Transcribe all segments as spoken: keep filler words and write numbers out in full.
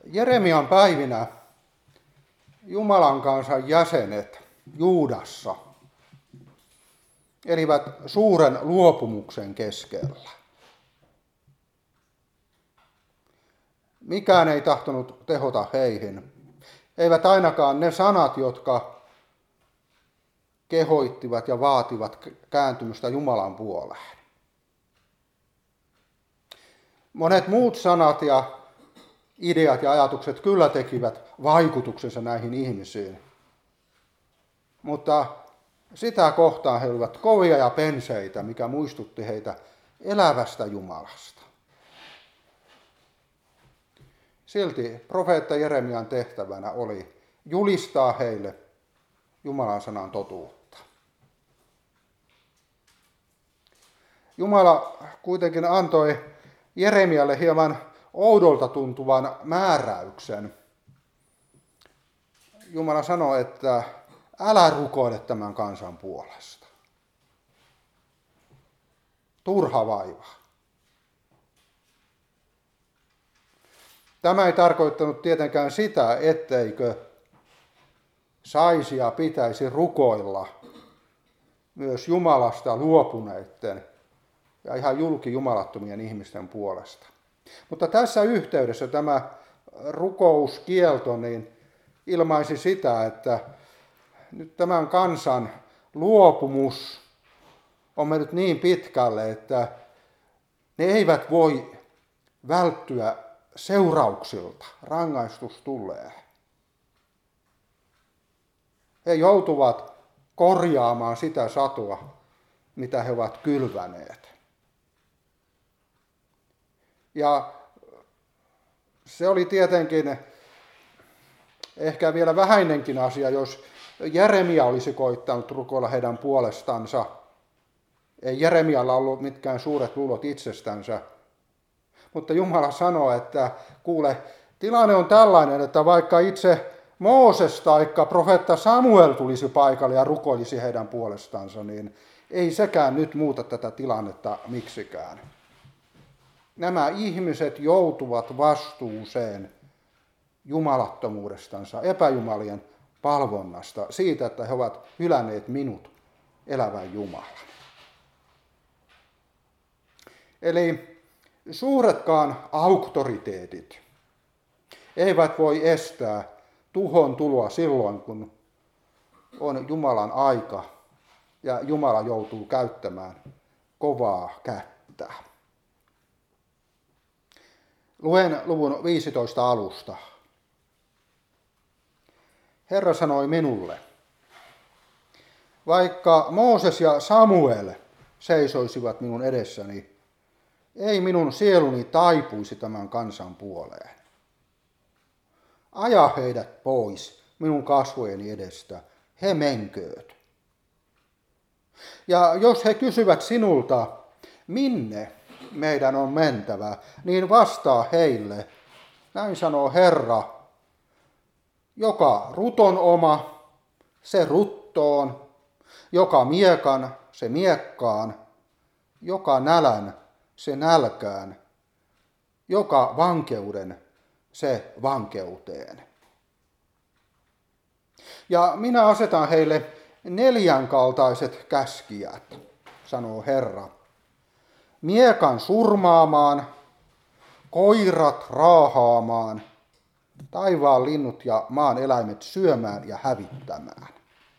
Jeremian päivinä Jumalan kansan jäsenet Juudassa elivät suuren luopumuksen keskellä. Mikään ei tahtonut tehota heihin. Eivät ainakaan ne sanat, jotka kehoittivat ja vaativat kääntymystä Jumalan puoleen. Monet muut sanat ja ideat ja ajatukset kyllä tekivät vaikutuksensa näihin ihmisiin. Mutta sitä kohtaan he olivat kovia ja penseitä, mikä muistutti heitä elävästä Jumalasta. Silti profeetta Jeremian tehtävänä oli julistaa heille Jumalan sanan totuutta. Jumala kuitenkin antoi Jeremialle hieman oudolta tuntuvan määräyksen. Jumala sanoi, että älä rukoile tämän kansan puolesta. Turha vaiva. Tämä ei tarkoittanut tietenkään sitä, etteikö saisi ja pitäisi rukoilla myös Jumalasta luopuneiden ja ihan julkijumalattomien ihmisten puolesta. Mutta tässä yhteydessä tämä rukouskielto niin ilmaisi sitä, että nyt tämän kansan luopumus on mennyt niin pitkälle, että ne eivät voi välttyä seurauksilta. Rangaistus tulee. He joutuvat korjaamaan sitä satoa, mitä he ovat kylväneet. Ja se oli tietenkin ehkä vielä vähäinenkin asia, jos Jeremia olisi koittanut rukoilla heidän puolestansa. Ei Jeremialla ollut mitkään suuret luulot itsestänsä. Mutta Jumala sanoo, että kuule, tilanne on tällainen, että vaikka itse Mooses tai profeetta Samuel tulisi paikalle ja rukoilisi heidän puolestansa, niin ei sekään nyt muuta tätä tilannetta miksikään. Nämä ihmiset joutuvat vastuuseen jumalattomuudestansa, epäjumalien palvonnasta, siitä, että he ovat hylänneet minut, elävän Jumalan. Eli suuretkaan auktoriteetit eivät voi estää tuhon tuloa silloin, kun on Jumalan aika ja Jumala joutuu käyttämään kovaa kättä. Luen luvun viisitoista alusta. Herra sanoi minulle, vaikka Mooses ja Samuel seisoisivat minun edessäni, ei minun sieluni taipuisi tämän kansan puoleen. Aja heidät pois minun kasvojeni edestä, he menkööt. Ja jos he kysyvät sinulta, minne meidän on mentävä, niin vastaa heille, näin sanoo Herra, joka ruton oma, se ruttoon, joka miekan, se miekkaan, joka nälän, se nälkään, joka vankeuden, se vankeuteen. Ja minä asetan heille neljän kaltaiset käskijät, sanoo Herra. Miekan surmaamaan, koirat raahaamaan, taivaan linnut ja maan eläimet syömään ja hävittämään.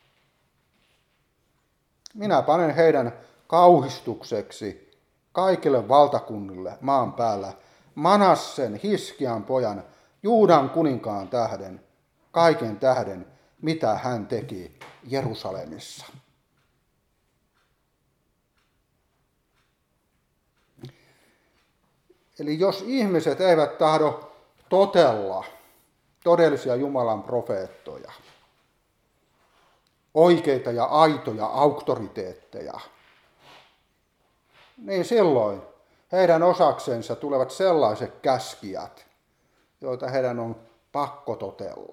Minä panen heidän kauhistukseksi kaikille valtakunnille maan päällä Manassen Hiskian pojan Juudan kuninkaan tähden, kaiken tähden, mitä hän teki Jerusalemissa. Eli jos ihmiset eivät tahdo totella todellisia Jumalan profeettoja, oikeita ja aitoja auktoriteetteja, niin silloin heidän osaksensa tulevat sellaiset käskijät, joita heidän on pakko totella.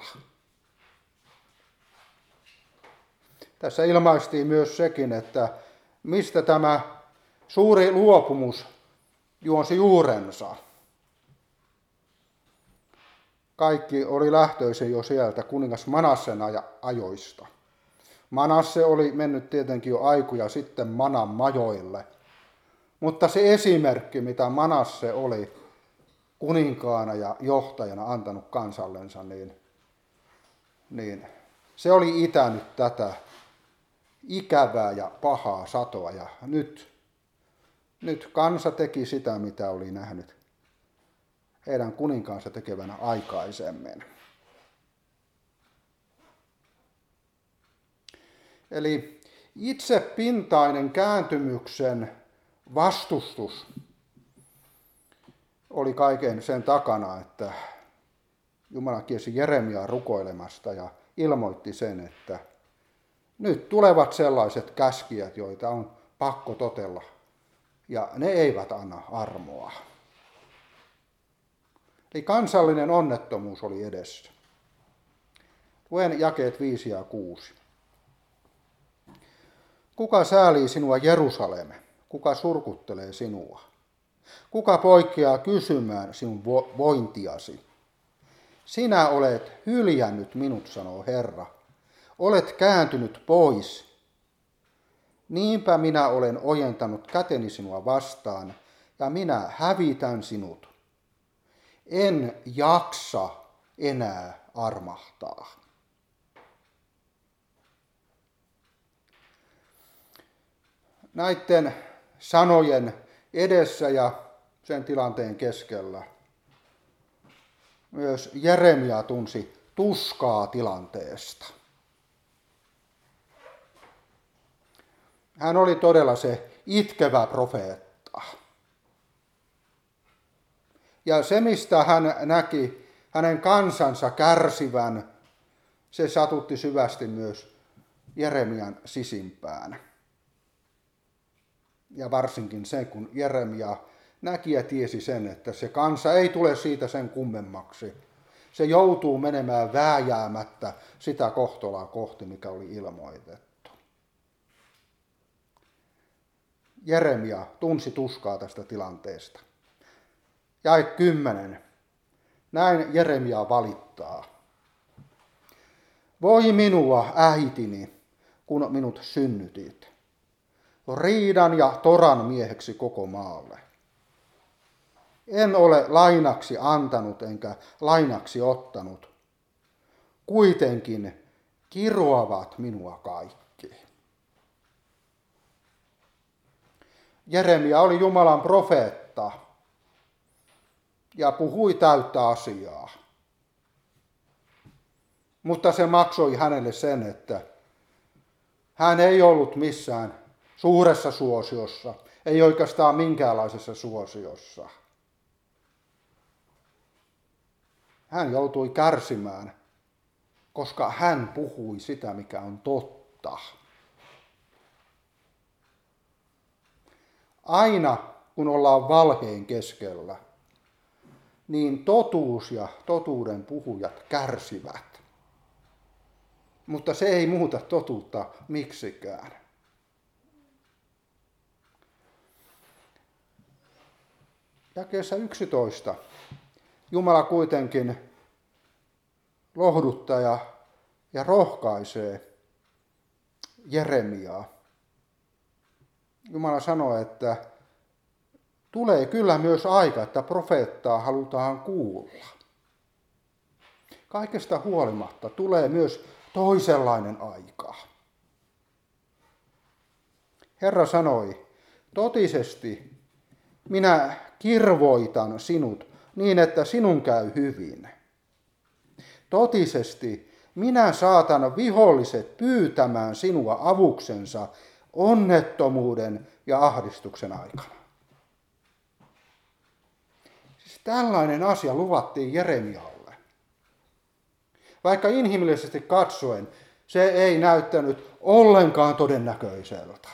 Tässä ilmaistiin myös sekin, että mistä tämä suuri luopumus juonsi juurensa. kaikki oli lähtöisin jo sieltä kuningas Manassen ajoista. Manasse oli mennyt tietenkin jo aikoja sitten Manan majoille, mutta se esimerkki, mitä Manasse oli kuninkaana ja johtajana antanut kansallensa, niin, niin se oli itänyt tätä ikävää ja pahaa satoa, ja nyt, nyt kansa teki sitä, mitä oli nähnyt heidän kuninkaansa tekevänä aikaisemmin. Eli itsepintainen kääntymyksen vastustus oli kaiken sen takana, että Jumala kiesi Jeremiaa rukoilemasta ja ilmoitti sen, että nyt tulevat sellaiset käskijät, joita on pakko totella, ja ne eivät anna armoa. Eli kansallinen onnettomuus oli edessä. Luen jakeet viisi ja kuusi. Kuka säälii sinua, Jerusalem? Kuka surkuttelee sinua? Kuka poikkeaa kysymään sinun vointiasi? Sinä olet hyljännyt minut, sanoo Herra. Olet kääntynyt pois. Niinpä minä olen ojentanut käteni sinua vastaan, ja minä hävitän sinut. En jaksa enää armahtaa. Näiden sanojen edessä ja sen tilanteen keskellä myös Jeremia tunsi tuskaa tilanteesta. Hän oli todella se itkevä profeetta. Ja se, mistä hän näki hänen kansansa kärsivän, se satutti syvästi myös Jeremian sisimpään. Ja varsinkin se, kun Jeremia näki ja tiesi sen, että se kansa ei tule siitä sen kummemmaksi. Se joutuu menemään vääjäämättä sitä kohtolaa kohti, mikä oli ilmoitettu. Jeremia tunsi tuskaa tästä tilanteesta. Jae kymmenen. Näin Jeremia valittaa. Voi minua, äitini, kun minut synnytit. Riidan ja toran mieheksi koko maalle. En ole lainaksi antanut enkä lainaksi ottanut. Kuitenkin kiroavat minua kaikki. Jeremia oli Jumalan profeetta ja puhui täyttä asiaa. Mutta se maksoi hänelle sen, että hän ei ollut missään suuressa suosiossa, ei oikeastaan minkäänlaisessa suosiossa. Hän joutui kärsimään, koska hän puhui sitä, mikä on totta. Aina kun ollaan valheen keskellä, niin totuus ja totuuden puhujat kärsivät. Mutta se ei muuta totuutta miksikään. Jakeessa yksitoista Jumala kuitenkin lohduttaa ja, ja rohkaisee Jeremiaa. Jumala sanoo, että tulee kyllä myös aika, että profeettaa halutaan kuulla. Kaikesta huolimatta tulee myös toisenlainen aika. Herra sanoi, totisesti minä kirvoitan sinut niin, että sinun käy hyvin. Totisesti minä saatan viholliset pyytämään sinua avuksensa onnettomuuden ja ahdistuksen aikana. Siis tällainen asia luvattiin Jeremialle. Vaikka inhimillisesti katsoen se ei näyttänyt ollenkaan todennäköiseltä.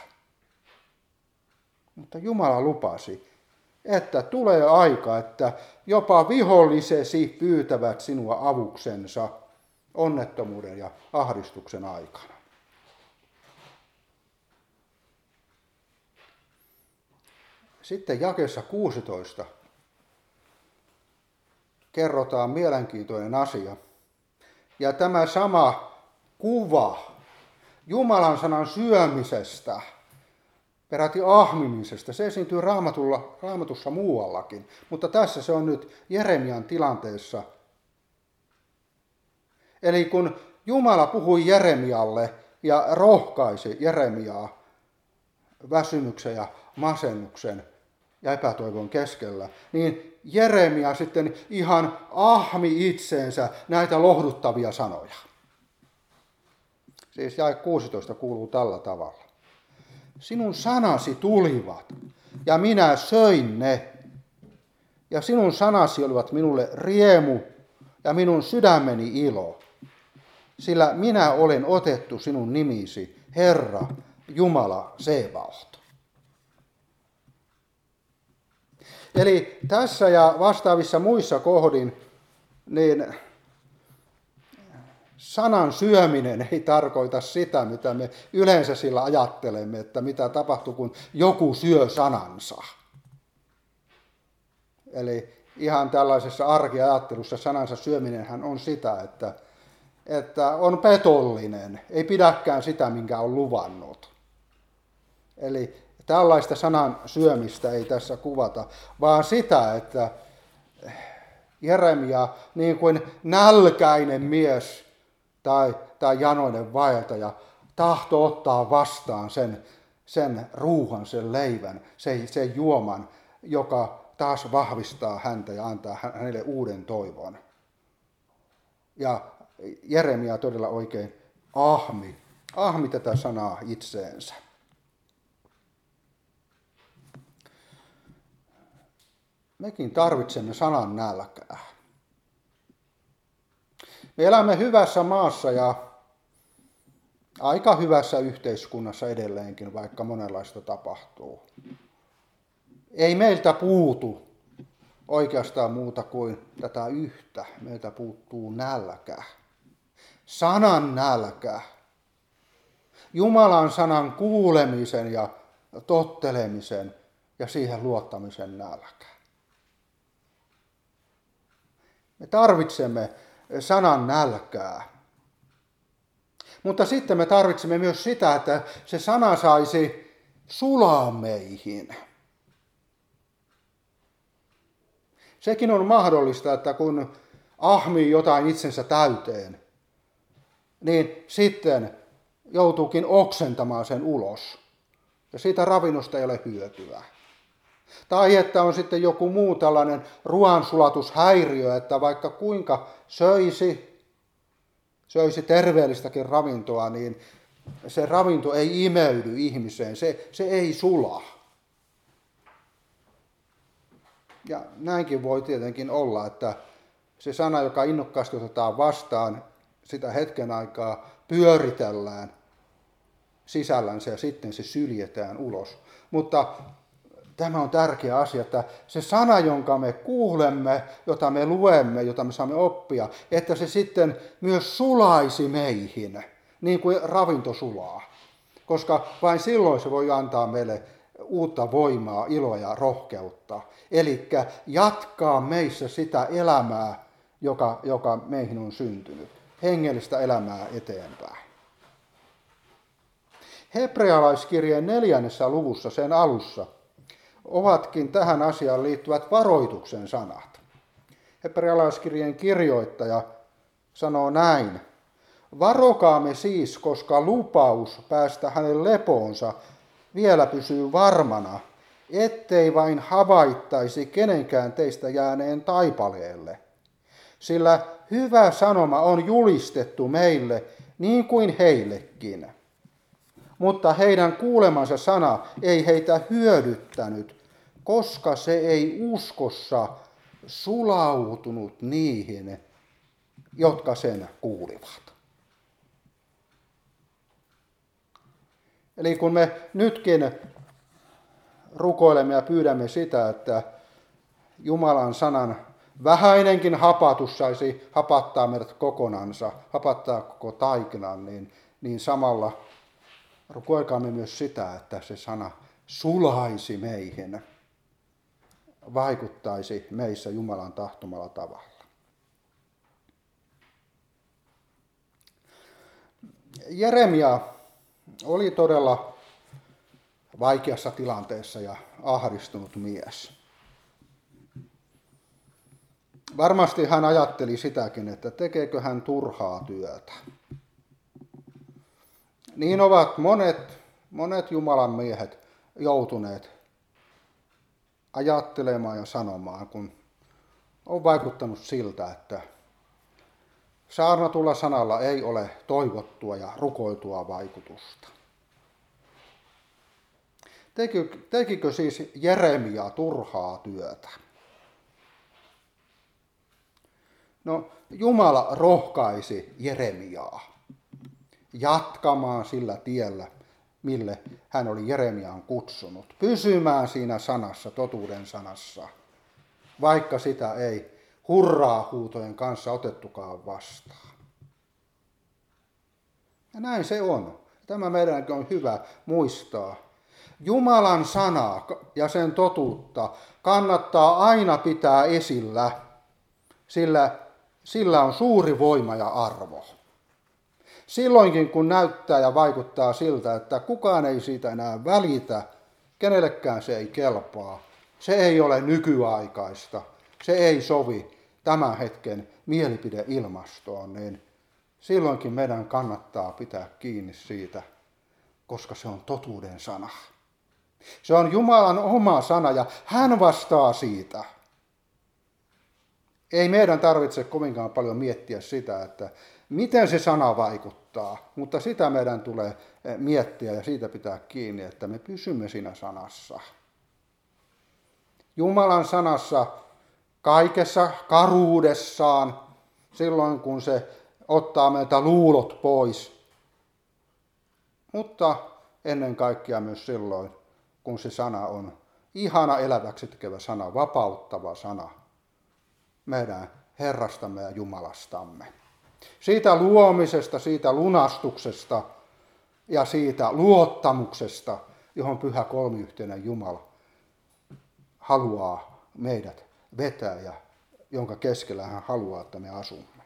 Mutta Jumala lupasi, että tulee aika, että jopa vihollisesi pyytävät sinua avuksensa onnettomuuden ja ahdistuksen aikana. Sitten jakeessa kuusitoista kerrotaan mielenkiintoinen asia. Ja tämä sama kuva Jumalan sanan syömisestä, peräti ahmimisesta, se esiintyy raamatulla, raamatussa muuallakin. Mutta tässä se on nyt Jeremian tilanteessa. Eli kun Jumala puhui Jeremialle ja rohkaisi Jeremiaa väsymyksen ja masennuksen ja epätoivon keskellä, niin Jeremia sitten ihan ahmi itseensä näitä lohduttavia sanoja. Siis jae kuusitoista kuuluu tällä tavalla. Sinun sanasi tulivat, ja minä söin ne, ja sinun sanasi olivat minulle riemu, ja minun sydämeni ilo, sillä minä olen otettu sinun nimisi, Herra, Jumala Sebaot. Eli tässä ja vastaavissa muissa kohdin, niin sanan syöminen ei tarkoita sitä, mitä me yleensä sillä ajattelemme, että mitä tapahtuu, kun joku syö sanansa. Eli ihan tällaisessa arkiajattelussa sanansa syöminenhän on sitä, että, että on petollinen, ei pidäkään sitä, minkä on luvannut. Eli tällaista sanan syömistä ei tässä kuvata, vaan sitä, että Jeremia, niin kuin nälkäinen mies tai, tai janoinen vaeltaja, tahto ottaa vastaan sen, sen ruuhan, sen leivän, sen, sen juoman, joka taas vahvistaa häntä ja antaa hänelle uuden toivon. Ja Jeremia todella oikein ahmi, ahmi tätä sanaa itseensä. Mekin tarvitsemme sanan nälkää. Me elämme hyvässä maassa ja aika hyvässä yhteiskunnassa edelleenkin, vaikka monenlaista tapahtuu. Ei meiltä puutu oikeastaan muuta kuin tätä yhtä. Meiltä puuttuu nälkä. Sanan nälkä. Jumalan sanan kuulemisen ja tottelemisen ja siihen luottamisen nälkä. Me tarvitsemme sanan nälkää. Mutta sitten me tarvitsemme myös sitä, että se sana saisi sulaa meihin. Sekin on mahdollista, että kun ahmii jotain itsensä täyteen, niin sitten joutuukin oksentamaan sen ulos. Ja siitä ravinnosta ei ole hyötyä. Tai että on sitten joku muu tällainen ruoansulatushäiriö, että vaikka kuinka söisi, söisi terveellistäkin ravintoa, niin se ravinto ei imeydy ihmiseen, se, se ei sula. Ja näinkin voi tietenkin olla, että se sana, joka innokkaasti otetaan vastaan, sitä hetken aikaa pyöritellään sisällänsä ja sitten se syljetään ulos. Mutta tämä on tärkeä asia, että se sana, jonka me kuulemme, jota me luemme, jota me saamme oppia, että se sitten myös sulaisi meihin, niin kuin ravinto sulaa. Koska vain silloin se voi antaa meille uutta voimaa, iloa ja rohkeutta. Eli jatkaa meissä sitä elämää, joka, joka meihin on syntynyt. Hengellistä elämää eteenpäin. Hebrealaiskirjeen neljännessä luvussa, sen alussa, ovatkin tähän asiaan liittyvät varoituksen sanat. Hebrealaiskirjeen kirjoittaja sanoo näin. Varokaamme siis, koska lupaus päästä hänen lepoonsa vielä pysyy varmana, ettei vain havaittaisi kenenkään teistä jääneen taipaleelle. Sillä hyvä sanoma on julistettu meille niin kuin heillekin. Mutta heidän kuulemansa sana ei heitä hyödyttänyt, koska se ei uskossa sulautunut niihin, jotka sen kuulivat. Eli kun me nytkin rukoilemme ja pyydämme sitä, että Jumalan sanan vähäinenkin hapatus saisi hapattaa meidät kokonansa, hapattaa koko taikinan, niin, niin samalla rukoilkaamme myös sitä, että se sana sulaisi meihin, vaikuttaisi meissä Jumalan tahtomalla tavalla. Jeremia oli todella vaikeassa tilanteessa ja ahdistunut mies. Varmasti hän ajatteli sitäkin, että tekeekö hän turhaa työtä. Niin ovat monet, monet Jumalan miehet joutuneet ajattelemaan ja sanomaan, kun on vaikuttanut siltä, että saarnatulla sanalla ei ole toivottua ja rukoiltua vaikutusta. Tekikö, tekikö siis Jeremia turhaa työtä? No, Jumala rohkaisi Jeremiaa jatkamaan sillä tiellä, mille hän oli Jeremiaan kutsunut. Pysymään siinä sanassa, totuuden sanassa, vaikka sitä ei hurraa huutojen kanssa otettukaan vastaan. Ja näin se on. Tämä meidänkin on hyvä muistaa. Jumalan sanaa ja sen totuutta kannattaa aina pitää esillä, sillä sillä on suuri voima ja arvo. Silloinkin kun näyttää ja vaikuttaa siltä, että kukaan ei siitä enää välitä, kenellekään se ei kelpaa, se ei ole nykyaikaista, se ei sovi tämän hetken mielipideilmastoon, niin silloinkin meidän kannattaa pitää kiinni siitä, koska se on totuuden sana. Se on Jumalan oma sana ja hän vastaa siitä. Ei meidän tarvitse kovinkaan paljon miettiä sitä, että miten se sana vaikuttaa, mutta sitä meidän tulee miettiä ja siitä pitää kiinni, että me pysymme siinä sanassa. Jumalan sanassa kaikessa karuudessaan, silloin kun se ottaa meiltä luulot pois, mutta ennen kaikkea myös silloin, kun se sana on ihana eläväksi tekevä sana, vapauttava sana meidän Herrastamme ja Jumalastamme. Siitä luomisesta, siitä lunastuksesta ja siitä luottamuksesta, johon pyhä kolmiyhteinen Jumala haluaa meidät vetää ja jonka keskellä hän haluaa, että me asumme.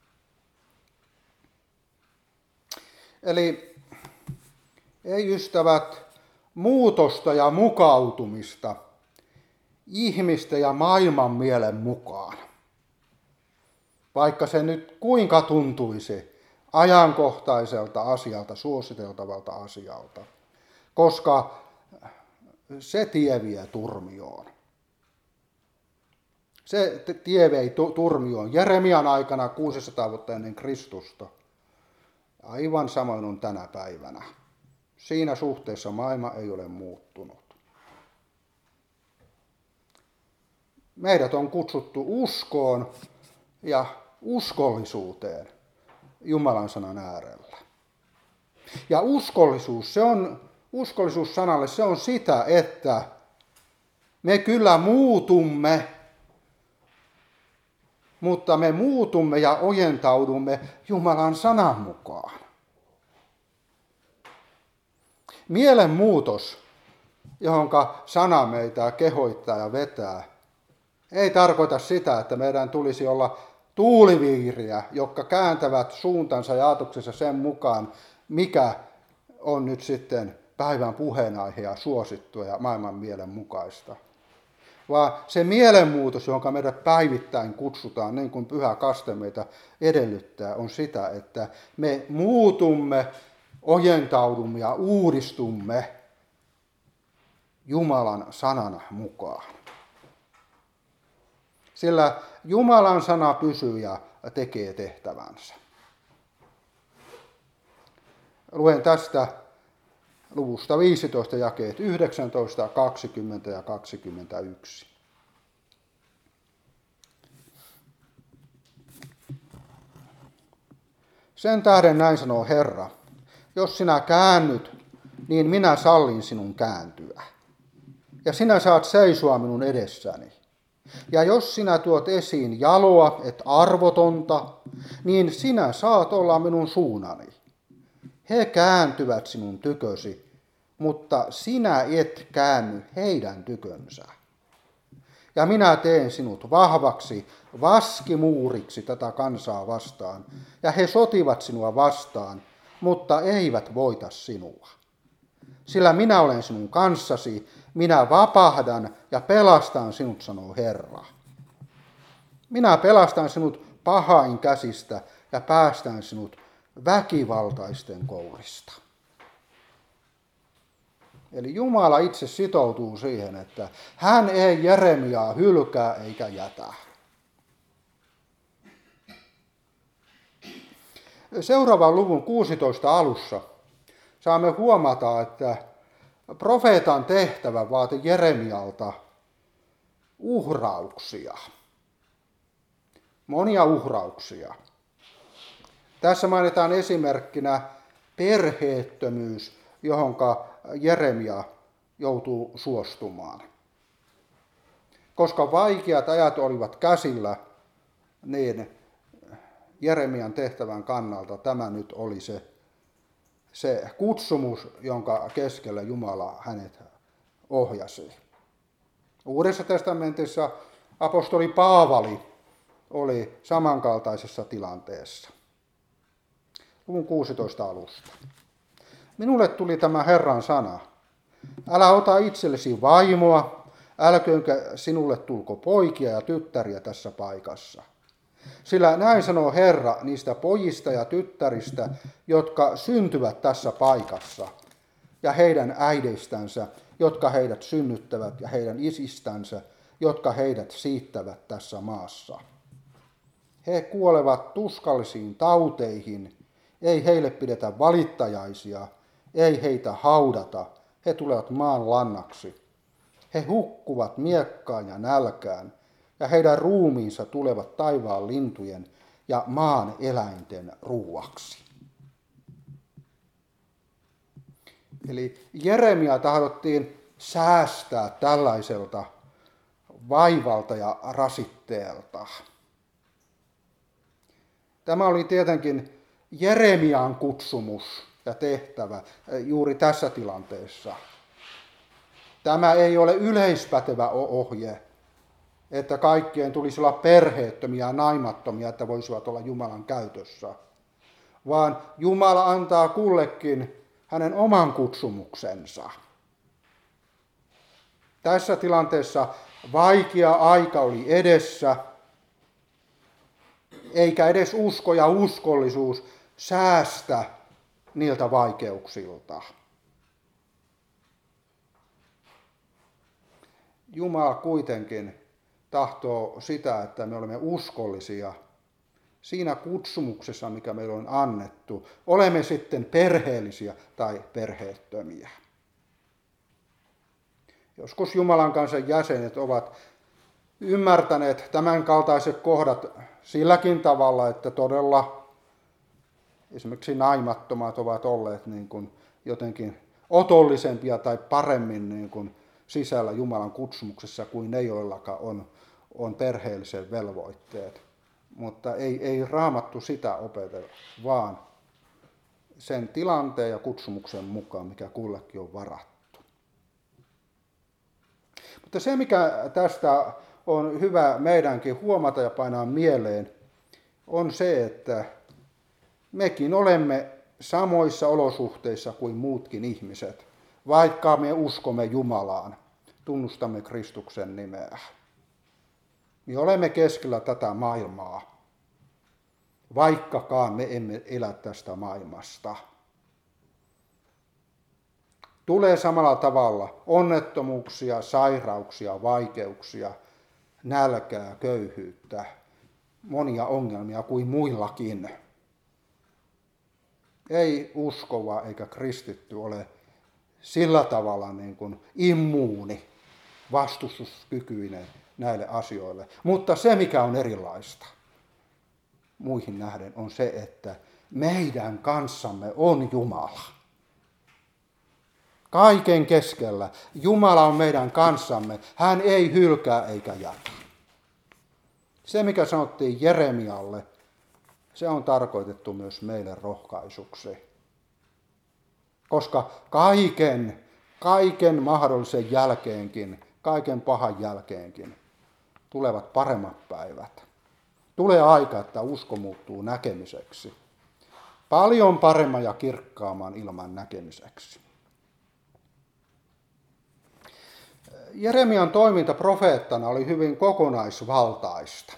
Eli ei ystävät, muutosta ja mukautumista ihmisten ja maailman mielen mukaan. Vaikka se nyt kuinka tuntuisi ajankohtaiselta asialta, suositeltavalta asialta, koska se tie vie turmioon. Se tie vei turmioon Jeremian aikana kuusisataa vuotta ennen Kristusta. Aivan samoin on tänä päivänä. Siinä suhteessa maailma ei ole muuttunut. Meidät on kutsuttu uskoon ja uskollisuuteen Jumalan sanan äärellä. Ja uskollisuus, se on, uskollisuus sanalle, se on sitä, että me kyllä muutumme, mutta me muutumme ja ojentaudumme Jumalan sanan mukaan. Mielenmuutos, johonka sana meitä kehoittaa ja vetää, ei tarkoita sitä, että meidän tulisi olla tuuliviiriä, jotka kääntävät suuntansa ja ajatuksensa sen mukaan, mikä on nyt sitten päivän puheenaihe ja suosittua ja maailman mielen mukaista. Vaan se mielenmuutos, jonka meidät päivittäin kutsutaan, niin kuin pyhä kaste meitä edellyttää, on sitä, että me muutumme, ojentaudumme ja uudistumme Jumalan sanan mukaan. Sillä Jumalan sana pysyy ja tekee tehtävänsä. Luen tästä luvusta viisitoista jakeet yhdeksäntoista, kaksikymmentä ja kaksikymmentäyksi. Sen tähden näin sanoo Herra, jos sinä käännyt, niin minä sallin sinun kääntyä. Ja sinä saat seisoa minun edessäni. Ja jos sinä tuot esiin jaloa, et arvotonta, niin sinä saat olla minun suunani. He kääntyvät sinun tykösi, mutta sinä et käänny heidän tykönsä. Ja minä teen sinut vahvaksi vaskimuuriksi tätä kansaa vastaan, ja he sotivat sinua vastaan, mutta eivät voita sinua. Sillä minä olen sinun kanssasi, minä vapahdan ja pelastan sinut, sanoo Herra. Minä pelastan sinut pahain käsistä ja päästän sinut väkivaltaisten kourista. Eli Jumala itse sitoutuu siihen, että hän ei Jeremiaa hylkää eikä jätä. Seuraavan luvun kuusitoista alussa saamme huomata, että profeetan tehtävä vaati Jeremialta uhrauksia. Monia uhrauksia. Tässä mainitaan esimerkkinä perheettömyys, johonka Jeremia joutuu suostumaan. Koska vaikeat ajat olivat käsillä, niin Jeremian tehtävän kannalta tämä nyt oli se, se kutsumus, jonka keskellä Jumala hänet ohjasi. Uudessa testamentissa apostoli Paavali oli samankaltaisessa tilanteessa. Luvun kuusitoista alusta. Minulle tuli tämä Herran sana. Älä ota itsellesi vaimoa, älköönkä sinulle tulko poikia ja tyttäriä tässä paikassa. Sillä näin sanoo Herra niistä pojista ja tyttäristä, jotka syntyvät tässä paikassa, ja heidän äideistänsä, jotka heidät synnyttävät, ja heidän isistänsä, jotka heidät siittävät tässä maassa. He kuolevat tuskallisiin tauteihin, ei heille pidetä valittajaisia, ei heitä haudata, he tulevat maan lannaksi. He hukkuvat miekkaan ja nälkään, ja heidän ruumiinsa tulevat taivaan lintujen ja maan eläinten ruuaksi. Eli Jeremia tahdottiin säästää tällaiselta vaivalta ja rasitteelta. Tämä oli tietenkin Jeremian kutsumus ja tehtävä juuri tässä tilanteessa. Tämä ei ole yleispätevä ohje, että kaikkien tulisi olla perheettömiä ja naimattomia, että voisivat olla Jumalan käytössä, vaan Jumala antaa kullekin hänen oman kutsumuksensa. Tässä tilanteessa vaikea aika oli edessä, eikä edes usko ja uskollisuus säästä niiltä vaikeuksilta. Jumala kuitenkin tahtoo sitä, että me olemme uskollisia siinä kutsumuksessa, mikä meille on annettu. Olemme sitten perheellisiä tai perheettömiä. Joskus Jumalan kansan jäsenet ovat ymmärtäneet tämän kaltaiset kohdat silläkin tavalla, että todella esimerkiksi naimattomat ovat olleet niin kuin jotenkin otollisempia tai paremmin niin kuin sisällä Jumalan kutsumuksessa kuin ne, joillakaan on, on perheellisen velvoitteet. Mutta ei, ei Raamattu sitä opetella, vaan sen tilanteen ja kutsumuksen mukaan, mikä kullekin on varattu. Mutta se, mikä tästä on hyvä meidänkin huomata ja painaa mieleen, on se, että mekin olemme samoissa olosuhteissa kuin muutkin ihmiset, vaikka me uskomme Jumalaan, tunnustamme Kristuksen nimeä. Me olemme keskellä tätä maailmaa, vaikkakaan me emme elä tästä maailmasta. Tulee samalla tavalla onnettomuuksia, sairauksia, vaikeuksia, nälkää, köyhyyttä, monia ongelmia kuin muillakin. Ei uskova eikä kristitty ole sillä tavalla niin kuin immuuni, vastustuskykyinen näille asioille. Mutta se, mikä on erilaista muihin nähden, on se, että meidän kanssamme on Jumala. Kaiken keskellä Jumala on meidän kanssamme. Hän ei hylkää eikä jätä. Se, mikä sanottiin Jeremialle, se on tarkoitettu myös meille rohkaisuksi. Koska kaiken, kaiken mahdollisen jälkeenkin, kaiken pahan jälkeenkin, tulevat paremmat päivät. Tulee aika, että usko muuttuu näkemiseksi. paljon paremman ja kirkkaamman ilman näkemiseksi. Jeremian toiminta profeettana oli hyvin kokonaisvaltaista.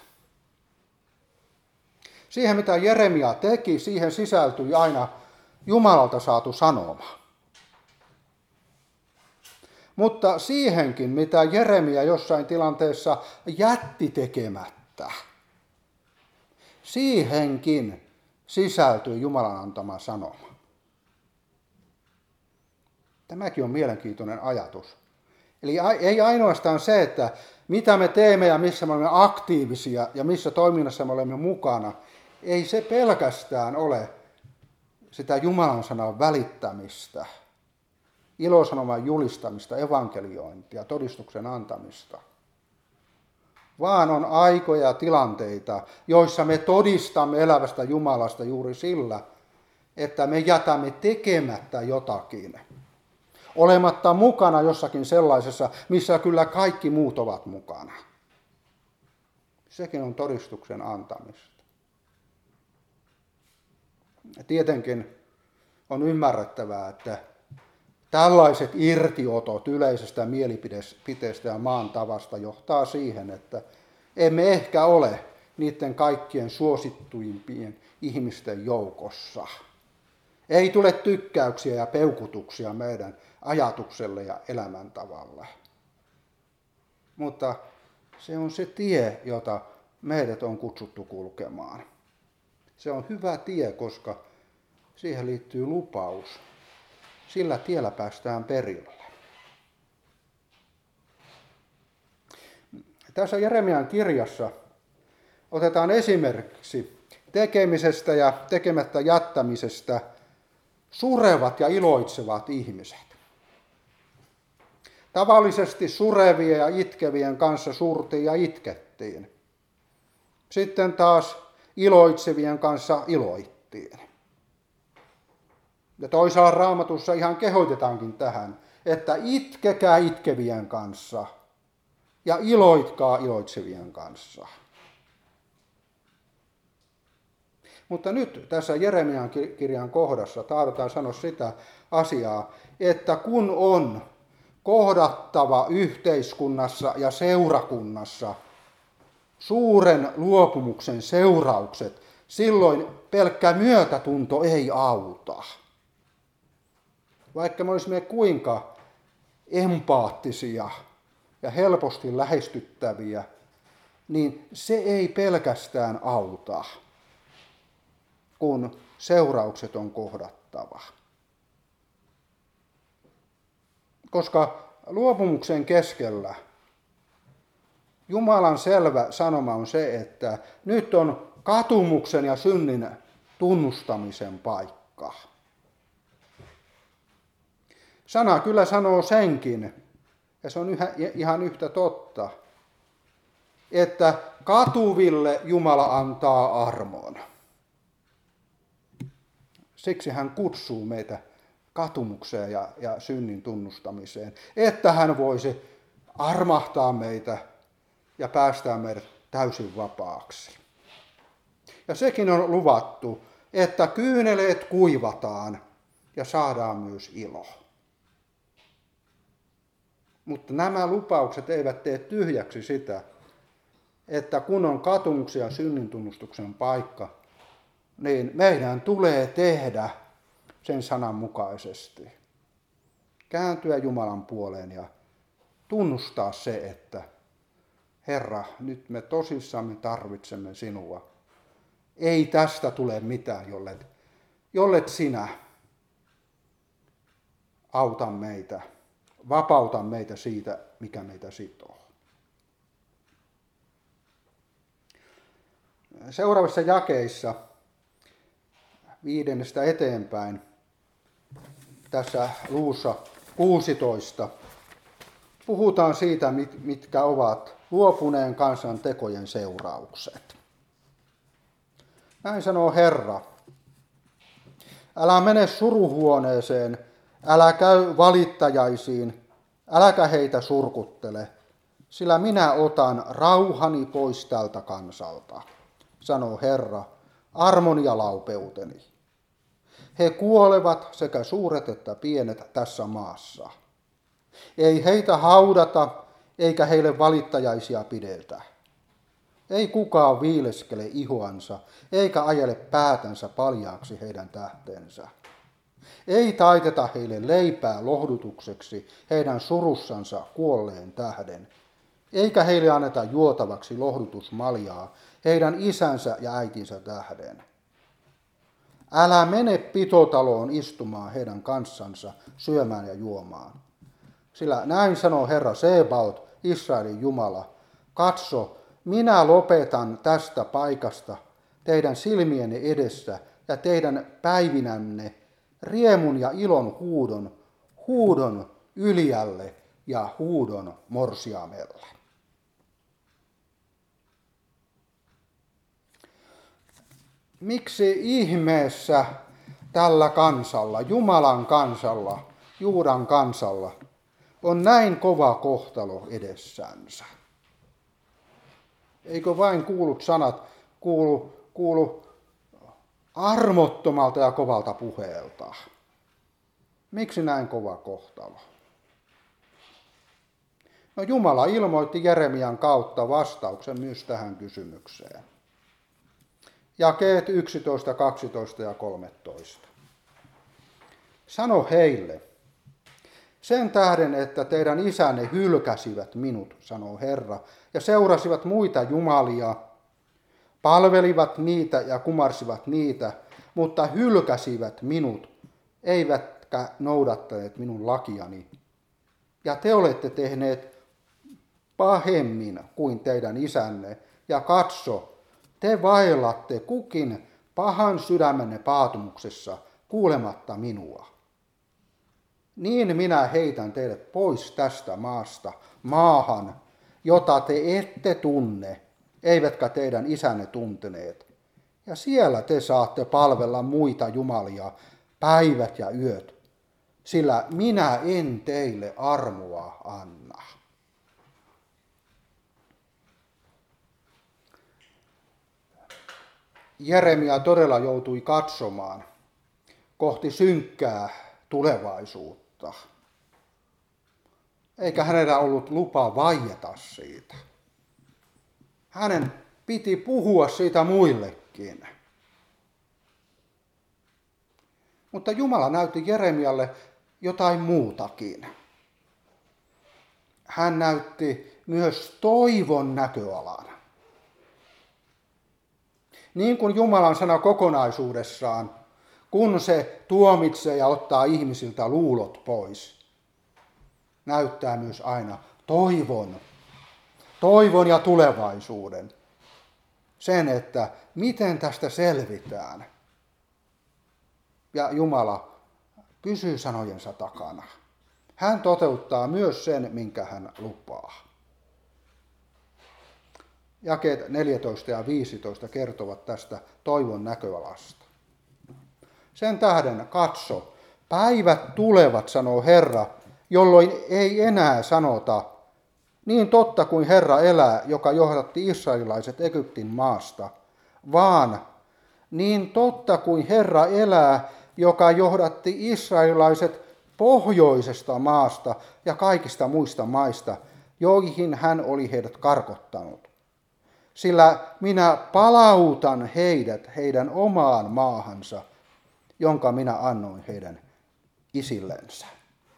Siihen, mitä Jeremia teki, siihen sisältyi aina Jumalalta saatu sanoma. Mutta siihenkin, mitä Jeremia jossain tilanteessa jätti tekemättä, siihenkin sisältyi Jumalan antama sanoma. Tämäkin on mielenkiintoinen ajatus. Eli ei ainoastaan se, että mitä me teemme ja missä me olemme aktiivisia ja missä toiminnassa me olemme mukana, ei se pelkästään ole sitä Jumalan sanan välittämistä, ilosanoman julistamista, evankeliointia, todistuksen antamista, vaan on aikoja ja tilanteita, joissa me todistamme elävästä Jumalasta juuri sillä, että me jätämme tekemättä jotakin, olematta mukana jossakin sellaisessa, missä kyllä kaikki muut ovat mukana. Sekin on todistuksen antamista. Ja tietenkin on ymmärrettävää, että tällaiset irtiotot yleisestä mielipiteestä ja maan tavasta johtaa siihen, että emme ehkä ole niiden kaikkien suosittuimpien ihmisten joukossa. Ei tule tykkäyksiä ja peukutuksia meidän ajatukselle ja elämäntavalle. Mutta se on se tie, jota meidät on kutsuttu kulkemaan. Se on hyvä tie, koska siihen liittyy lupaus. Sillä tiellä päästään perille. Tässä Jeremian kirjassa otetaan esimerkiksi tekemisestä ja tekemättä jättämisestä surevat ja iloitsevat ihmiset. Tavallisesti surevien ja itkevien kanssa surtiin ja itkettiin. Sitten taas iloitsevien kanssa iloittiin. Ja toisaalla Raamatussa ihan kehoitetaankin tähän, että itkekää itkevien kanssa ja iloitkaa iloitsevien kanssa. Mutta nyt tässä Jeremian kirjan kohdassa tahdotaan sanoa sitä asiaa, että kun on kohdattava yhteiskunnassa ja seurakunnassa suuren luopumuksen seuraukset, silloin pelkkä myötätunto ei auta. Vaikka me olisimme kuinka empaattisia ja helposti lähestyttäviä, niin se ei pelkästään auta, kun seuraukset on kohdattava. Koska luopumuksen keskellä Jumalan selvä sanoma on se, että nyt on katumuksen ja synnin tunnustamisen paikka. Sana kyllä sanoo senkin, ja se on yhä, ihan yhtä totta, että katuville Jumala antaa armon. Siksi hän kutsuu meitä katumukseen ja, ja synnin tunnustamiseen, että hän voisi armahtaa meitä ja päästää meidät täysin vapaaksi. Ja sekin on luvattu, että kyyneleet kuivataan ja saadaan myös ilo. Mutta nämä lupaukset eivät tee tyhjäksi sitä, että kun on katumuksen ja synnintunnustuksen paikka, niin meidän tulee tehdä sen sanan mukaisesti. Kääntyä Jumalan puoleen ja tunnustaa se, että Herra, nyt me tosissamme tarvitsemme sinua. Ei tästä tule mitään, jollet, jollet sinä auta meitä, vapauta meitä siitä, mikä meitä sitoo. Seuraavissa jakeissa viidennestä eteenpäin, tässä luussa kuusitoista, puhutaan siitä, mitkä ovat luopuneen kansan tekojen seuraukset. Näin sanoo Herra. Älä mene suruhuoneeseen, älä käy valittajaisiin, äläkä heitä surkuttele, sillä minä otan rauhani pois tältä kansalta, sanoo Herra, armoni ja laupeuteni. He kuolevat sekä suuret että pienet tässä maassa. Ei heitä haudata, eikä heille valittajaisia pidetä. Ei kukaan viileskele ihoansa, eikä ajele päätänsä paljaaksi heidän tähtensä. Ei taiteta heille leipää lohdutukseksi heidän surussansa kuolleen tähden, eikä heille anneta juotavaksi lohdutusmaljaa heidän isänsä ja äitinsä tähden. Älä mene pitotaloon istumaan heidän kanssansa syömään ja juomaan. Sillä näin sanoo Herra Sebaot, Israelin Jumala, katso, minä lopetan tästä paikasta teidän silmienne edessä ja teidän päivinänne riemun ja ilon huudon, huudon yljälle ja huudon morsiamelle. Miksi ihmeessä tällä kansalla, Jumalan kansalla, Juudan kansalla, on näin kova kohtalo edessänsä? Eikö vain kuulut sanat kuulu, kuulu armottomalta ja kovalta puheelta? Miksi näin kova kohtalo? No Jumala ilmoitti Jeremian kautta vastauksen myös tähän kysymykseen. Jakeet yksitoista, kaksitoista ja kolmetoista. Sano heille, sen tähden, että teidän isänne hylkäsivät minut, sanoo Herra, ja seurasivat muita jumalia, palvelivat niitä ja kumarsivat niitä, mutta hylkäsivät minut, eivätkä noudattaneet minun lakiani. Ja te olette tehneet pahemmin kuin teidän isänne, ja katso, te vaellatte kukin pahan sydämenne paatumuksessa kuulematta minua. Niin minä heitän teidät pois tästä maasta, maahan, jota te ette tunne, eivätkä teidän isänne tunteneet. Ja siellä te saatte palvella muita jumalia päivät ja yöt, sillä minä en teille armoa anna. Jeremia todella joutui katsomaan kohti synkkää tulevaisuutta. Eikä hänellä ollut lupa vaieta siitä. Hänen piti puhua siitä muillekin. Mutta Jumala näytti Jeremialle jotain muutakin. Hän näytti myös toivon näköalan. Niin kuin Jumalan sana kokonaisuudessaan, kun se tuomitsee ja ottaa ihmisiltä luulot pois, näyttää myös aina toivon, toivon ja tulevaisuuden. Sen, että miten tästä selvitään. Ja Jumala pysyy sanojensa takana. Hän toteuttaa myös sen, minkä hän lupaa. Jakeet neljätoista ja viisitoista kertovat tästä toivon näköalasta. Sen tähden katso, päivät tulevat, sanoo Herra, jolloin ei enää sanota, niin totta kuin Herra elää, joka johdatti israelilaiset Egyptin maasta, vaan niin totta kuin Herra elää, joka johdatti israelilaiset pohjoisesta maasta ja kaikista muista maista, joihin hän oli heidät karkottanut. Sillä minä palautan heidät heidän omaan maahansa, jonka minä annoin heidän isillensä.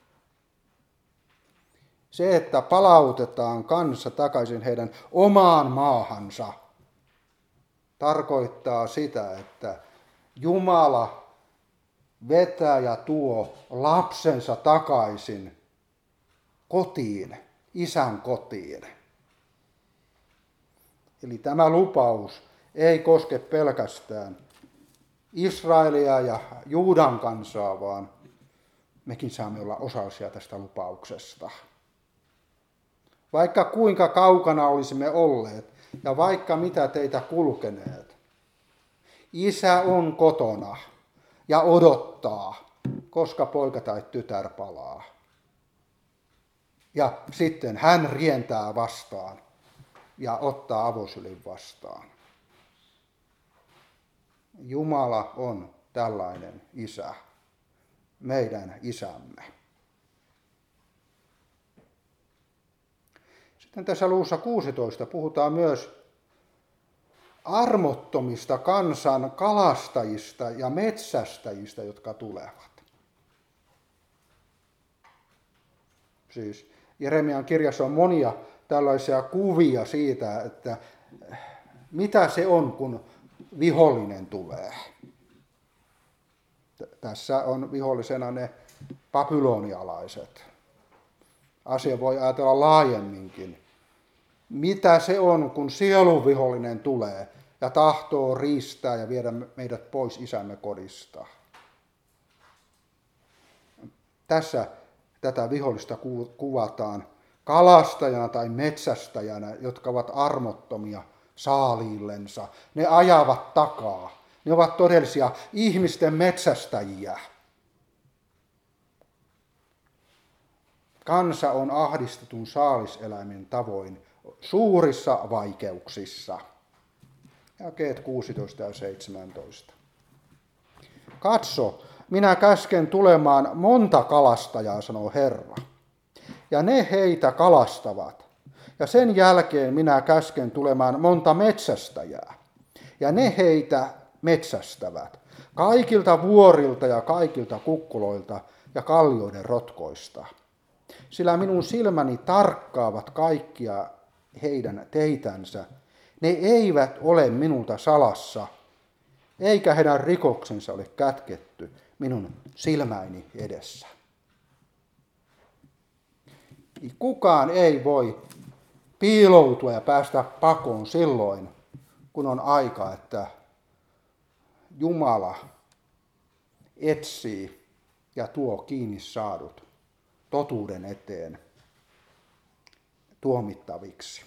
Se, että palautetaan kansa takaisin heidän omaan maahansa, tarkoittaa sitä, että Jumala vetää ja tuo lapsensa takaisin kotiin, isän kotiin. Eli tämä lupaus ei koske pelkästään Israelia ja Juudan kansaa, vaan mekin saamme olla osallisia tästä lupauksesta. Vaikka kuinka kaukana olisimme olleet ja vaikka mitä teitä kulkeneet, Isä on kotona ja odottaa, koska poika tai tytär palaa. Ja sitten hän rientää vastaan ja ottaa avosylin vastaan. Jumala on tällainen isä, meidän isämme. Sitten tässä luvussa kuusitoista puhutaan myös armottomista kansan kalastajista ja metsästäjistä, jotka tulevat. Siis Jeremian kirjassa on monia tällaisia kuvia siitä, että mitä se on, kun vihollinen tulee. Tässä on vihollisena ne babylonialaiset. Asia voi ajatella laajemminkin. Mitä se on, kun sielun vihollinen tulee ja tahtoo riistää ja viedä meidät pois isämme kodista. Tässä tätä vihollista kuvataan kalastajana tai metsästäjänä, jotka ovat armottomia saaliillensa. Ne ajavat takaa. Ne ovat todellisia ihmisten metsästäjiä. Kansa on ahdistetun saaliseläimen tavoin suurissa vaikeuksissa. Jakeet kuusitoista ja seitsemäntoista. Katso, minä käsken tulemaan monta kalastajaa, sanoo Herra, ja ne heitä kalastavat. Ja sen jälkeen minä käsken tulemaan monta metsästäjää, ja ne heitä metsästävät. Kaikilta vuorilta ja kaikilta kukkuloilta ja kallioiden rotkoista. Sillä minun silmäni tarkkaavat kaikkia heidän teitänsä. Ne eivät ole minulta salassa, eikä heidän rikoksensa ole kätketty minun silmäini edessä. Kukaan ei voi piiloutua ja päästä pakoon silloin, kun on aika, että Jumala etsii ja tuo kiinni saadut totuuden eteen tuomittaviksi.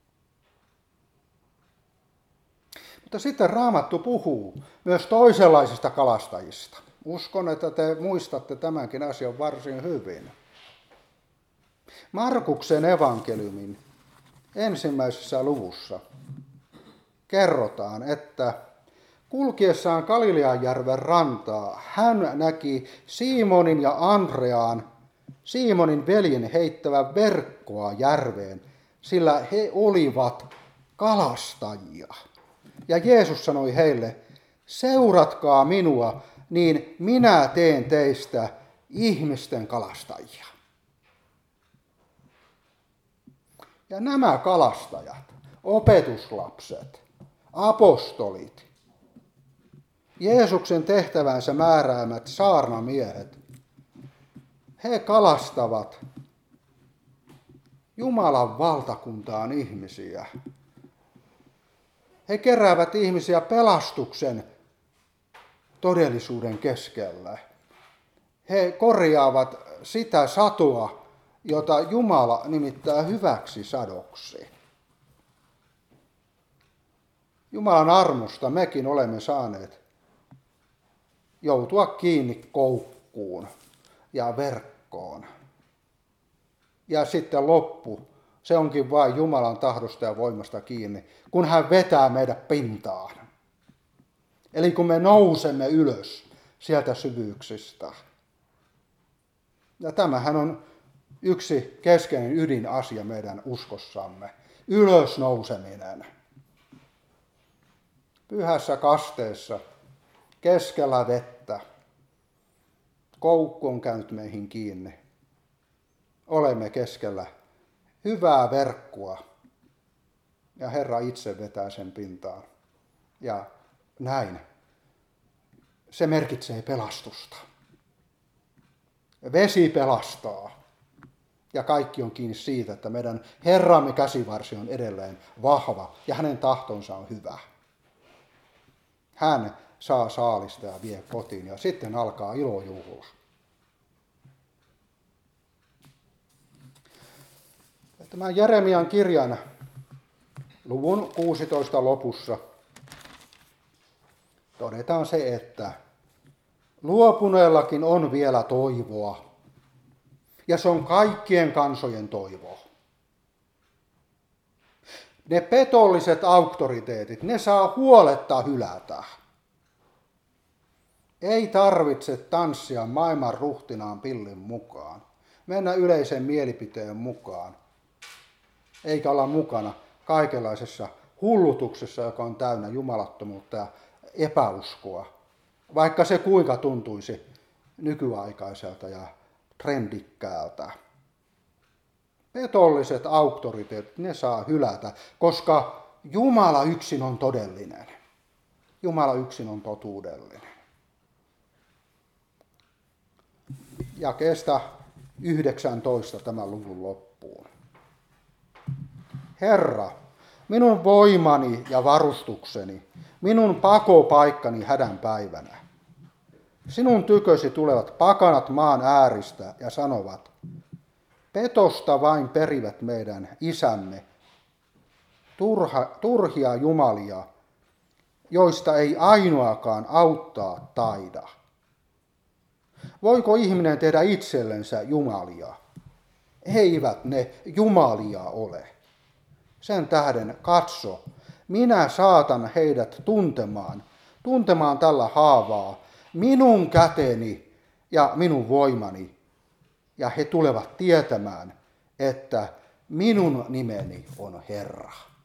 Mutta sitten Raamattu puhuu myös toisenlaisista kalastajista. Uskon, että te muistatte tämänkin asian varsin hyvin. Markuksen evankeliumin ensimmäisessä luvussa kerrotaan, että kulkiessaan Galileanjärven rantaa hän näki Simonin ja Andreaan, Simonin veljen heittävän verkkoa järveen, sillä he olivat kalastajia. Ja Jeesus sanoi heille, seuratkaa minua, niin minä teen teistä ihmisten kalastajia. Ja nämä kalastajat, opetuslapset, apostolit, Jeesuksen tehtävänsä määräämät saarnamiehet, he kalastavat Jumalan valtakuntaan ihmisiä. He keräävät ihmisiä pelastuksen todellisuuden keskellä. He korjaavat sitä satoa, jota Jumala nimittää hyväksi sadoksi. Jumalan armosta mekin olemme saaneet joutua kiinni koukkuun ja verkkoon. Ja sitten loppu, se onkin vain Jumalan tahdosta ja voimasta kiinni, kun hän vetää meidät pintaan. Eli kun me nousemme ylös sieltä syvyyksistä. Ja tämähän on yksi keskeinen ydinasia meidän uskossamme. Ylösnouseminen. Pyhässä kasteessa, keskellä vettä, koukku on käynyt meihin kiinni. Olemme keskellä hyvää verkkoa ja Herra itse vetää sen pintaan. Ja näin. Se merkitsee pelastusta. Vesi pelastaa. Ja kaikki on kiinni siitä, että meidän Herramme käsivarsi on edelleen vahva ja hänen tahtonsa on hyvä. Hän saa saalista ja vie kotiin ja sitten alkaa ilojuhla. Tämän Jeremian kirjan luvun kuusitoista lopussa todetaan se, että luopuneellakin on vielä toivoa. Ja se on kaikkien kansojen toivo. Ne petolliset auktoriteetit, ne saa huoletta hylätä. Ei tarvitse tanssia maailman ruhtinaan pillin mukaan. Mennä yleisen mielipiteen mukaan. Eikä olla mukana kaikenlaisessa hullutuksessa, joka on täynnä jumalattomuutta ja epäuskoa. Vaikka se kuinka tuntuisi nykyaikaiselta ja trendikkäältä. Petolliset auktoriteetit, ne saa hylätä, koska Jumala yksin on todellinen. Jumala yksin on totuudellinen. Jakeesta yhdeksäntoista tämän luvun loppuun. Herra, minun voimani ja varustukseni, minun pakopaikkani hädän päivänä. Sinun tykösi tulevat pakanat maan ääristä ja sanovat, petosta vain perivät meidän isämme, turha, turhia jumalia, joista ei ainoakaan auttaa taida. Voiko ihminen tehdä itsellensä jumalia? Eivät ne jumalia ole. Sen tähden katso, minä saatan heidät tuntemaan, tuntemaan tällä haavaa minun käteni ja minun voimani, ja he tulevat tietämään, että minun nimeni on Herra.